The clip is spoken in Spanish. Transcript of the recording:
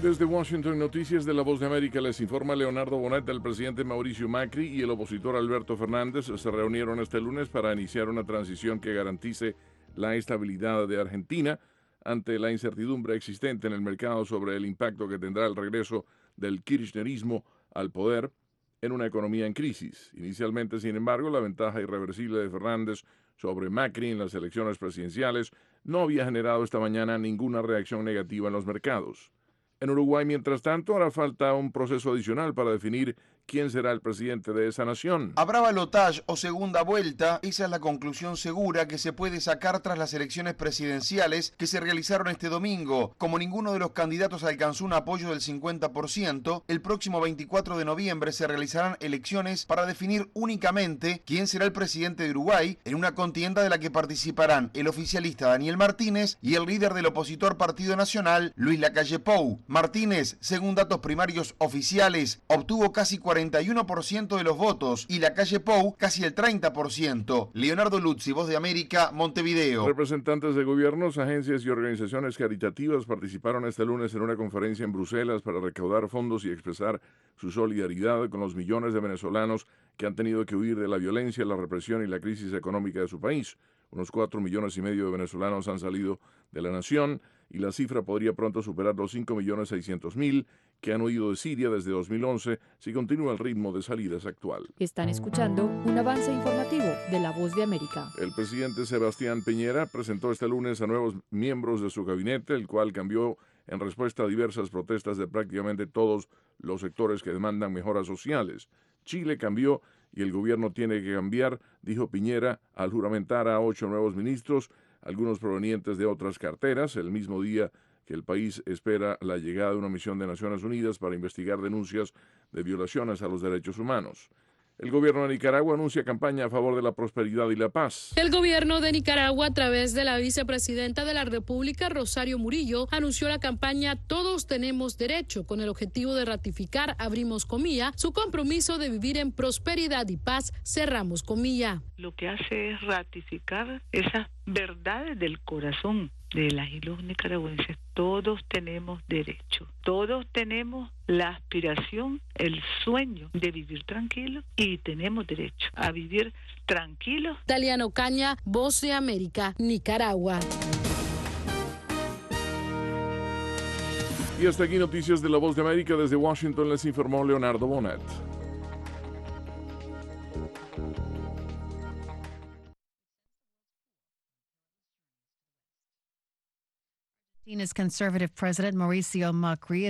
Desde Washington, Noticias de La Voz de América, les informa Leonardo Bonet. El presidente Mauricio Macri y el opositor Alberto Fernández se reunieron este lunes para iniciar una transición que garantice la estabilidad de Argentina ante la incertidumbre existente en el mercado sobre el impacto que tendrá el regreso del kirchnerismo al poder en una economía en crisis. Inicialmente, sin embargo, la ventaja irreversible de Fernández sobre Macri en las elecciones presidenciales no había generado esta mañana ninguna reacción negativa en los mercados. En Uruguay, mientras tanto, hará falta un proceso adicional para definir quién será el presidente de esa nación. Habrá balotaje o segunda vuelta, esa es la conclusión segura que se puede sacar tras las elecciones presidenciales que se realizaron este domingo. Como ninguno de los candidatos alcanzó un apoyo del 50%, el próximo 24 de noviembre se realizarán elecciones para definir únicamente quién será el presidente de Uruguay en una contienda de la que participarán el oficialista Daniel Martínez y el líder del opositor Partido Nacional, Luis Lacalle Pou. Martínez, según datos primarios oficiales, obtuvo casi 41% de los votos y Lacalle Pou casi el 30%. Leonardo Luzzi, Voz de América, Montevideo. Representantes de gobiernos, agencias y organizaciones caritativas participaron este lunes en una conferencia en Bruselas para recaudar fondos y expresar su solidaridad con los millones de venezolanos que han tenido que huir de la violencia, la represión y la crisis económica de su país. Unos 4,5 millones de venezolanos han salido de la nación y la cifra podría pronto superar los 5,600,000 que han huido de Siria desde 2011 si continúa el ritmo de salidas actual. Están escuchando un avance informativo de La Voz de América. El presidente Sebastián Piñera presentó este lunes a nuevos miembros de su gabinete, el cual cambió en respuesta a diversas protestas de prácticamente todos los sectores que demandan mejoras sociales. Chile cambió y el gobierno tiene que cambiar, dijo Piñera al juramentar a 8 nuevos ministros, algunos provenientes de otras carteras, el mismo día que el país espera la llegada de una misión de Naciones Unidas para investigar denuncias de violaciones a los derechos humanos. El gobierno de Nicaragua anuncia campaña a favor de la prosperidad y la paz. El gobierno de Nicaragua, a través de la vicepresidenta de la República, Rosario Murillo, anunció la campaña Todos tenemos derecho, con el objetivo de ratificar, abrimos comilla, su compromiso de vivir en prosperidad y paz, cerramos comilla. Lo que hace es ratificar esas verdades del corazón de las y los nicaragüenses. Todos tenemos derecho, todos tenemos la aspiración, el sueño de vivir tranquilo y tenemos derecho a vivir tranquilos. Daliano Caña, Voz de América, Nicaragua. Y hasta aquí Noticias de La Voz de América. Desde Washington les informó Leonardo Bonet. Argentina's conservative president Mauricio Macri